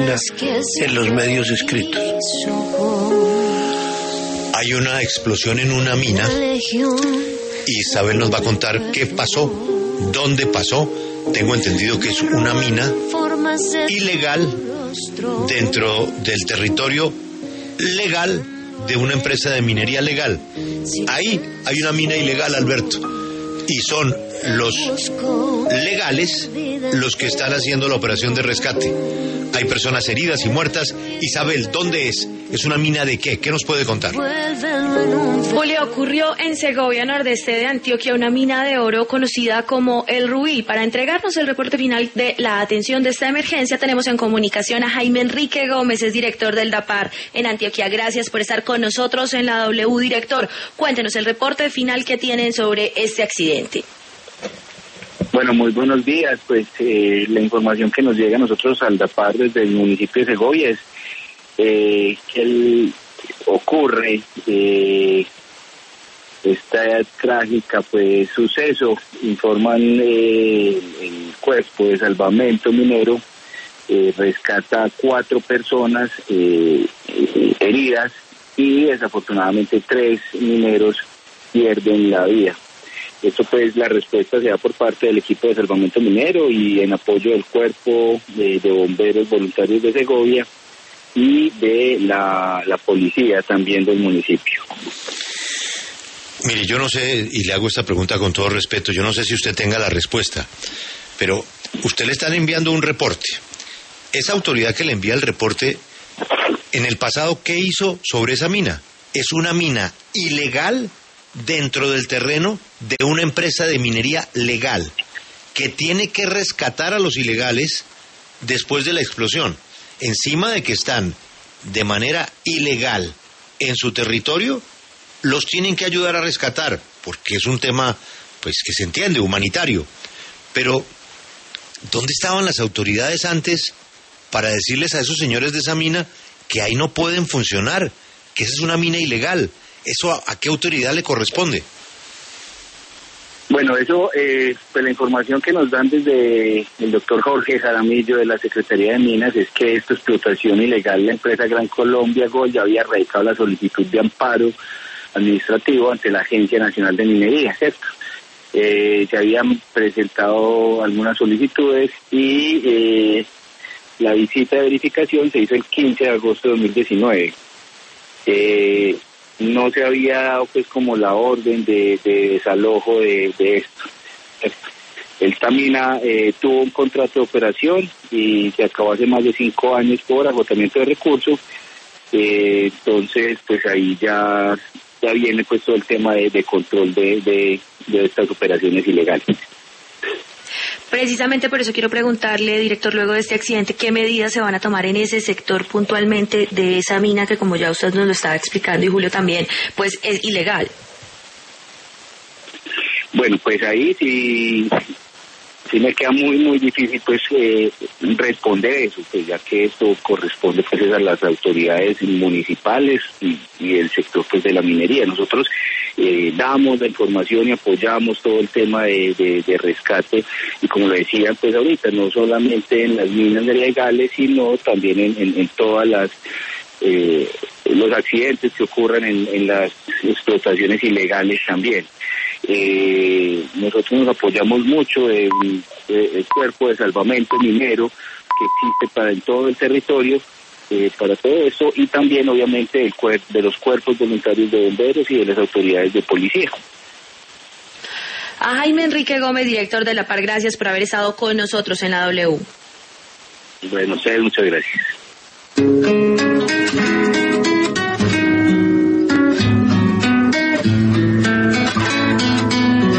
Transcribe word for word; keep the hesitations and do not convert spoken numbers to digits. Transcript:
en los medios escritos. Hay una explosión en una mina y Isabel nos va a contar qué pasó, dónde pasó. Tengo entendido que es una mina ilegal dentro del territorio legal de una empresa de minería legal. Ahí hay una mina ilegal, Alberto, y son los legales los que están haciendo la operación de rescate. Hay personas heridas y muertas. Isabel, ¿dónde es? ¿Es una mina de qué? ¿Qué nos puede contar? Julio, ocurrió en Segovia, nordeste de Antioquia, una mina de oro conocida como El Rubí. Para entregarnos el reporte final de la atención de esta emergencia, tenemos en comunicación a Jaime Enrique Gómez, es director del DAPAR en Antioquia. Gracias por estar con nosotros en la W, director. Cuéntenos el reporte final que tienen sobre este accidente. Bueno, muy buenos días. Pues eh, la información que nos llega a nosotros al DAPAR desde el municipio de Segovia es eh, que el, ocurre eh, esta trágica pues suceso. Informan eh, el cuerpo de salvamento minero eh, rescata a cuatro personas eh, eh, heridas y desafortunadamente tres mineros pierden la vida. Esto pues la respuesta se da por parte del equipo de salvamento minero y en apoyo del cuerpo de, de bomberos voluntarios de Segovia y de la, la policía también del municipio. Mire, yo no sé, y le hago esta pregunta con todo respeto, yo no sé si usted tenga la respuesta, pero usted le están enviando un reporte. Esa autoridad que le envía el reporte, en el pasado, ¿qué hizo sobre esa mina? ¿Es una mina ilegal dentro del terreno de una empresa de minería legal que tiene que rescatar a los ilegales después de la explosión? Encima de que están de manera ilegal en su territorio, los tienen que ayudar a rescatar, porque es un tema, pues, que se entiende, humanitario. Pero, ¿dónde estaban las autoridades antes para decirles a esos señores de esa mina que ahí no pueden funcionar, que esa es una mina ilegal? ¿Eso a, a qué autoridad le corresponde? Bueno, eso, eh, pues la información que nos dan desde el doctor Jorge Jaramillo de la Secretaría de Minas es que esta explotación ilegal, la empresa Gran Colombia Gold ya había radicado la solicitud de amparo administrativo ante la Agencia Nacional de Minería, ¿cierto? Eh, se habían presentado algunas solicitudes y eh, la visita de verificación se hizo el quince de agosto de dos mil diecinueve. Eh, no se había dado pues como la orden de, de desalojo de, de esto. Esta mina eh, tuvo un contrato de operación y se acabó hace más de cinco años por agotamiento de recursos. Eh, entonces pues ahí ya, ya viene pues todo el tema de, de control de, de, de estas operaciones ilegales. Precisamente por eso quiero preguntarle, director, luego de este accidente, ¿qué medidas se van a tomar en ese sector puntualmente de esa mina que, como ya usted nos lo estaba explicando y Julio también, pues es ilegal? Bueno, pues ahí sí, sí me queda muy, muy difícil pues eh, responder eso, pues ya que esto corresponde pues a las autoridades municipales y, y el sector pues de la minería. Nosotros Eh, damos la información y apoyamos todo el tema de, de, de rescate y como lo decía pues ahorita, no solamente en las minas legales sino también en, en, en todas las eh, los accidentes que ocurran en, en las explotaciones ilegales también. Eh, nosotros nos apoyamos mucho en, en el cuerpo de salvamento minero que existe para en todo el territorio. Eh, para todo eso y también obviamente el cuer- de los cuerpos voluntarios de bomberos y de las autoridades de policía. A Jaime Enrique Gómez, director de la P A R, gracias por haber estado con nosotros en la W. Bueno, ustedes muchas gracias.